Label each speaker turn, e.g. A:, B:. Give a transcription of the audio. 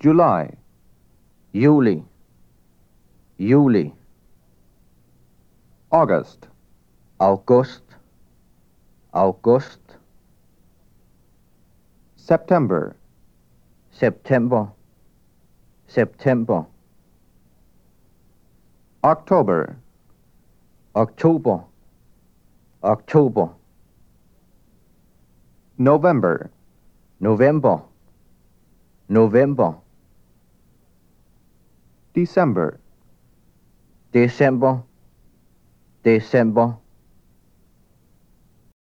A: July,
B: juli, juli,
A: August,
B: august, august,
A: September,
B: september, september,
A: October,
B: oktober, oktober,
A: November,
B: november, november,
A: December,
B: december, december,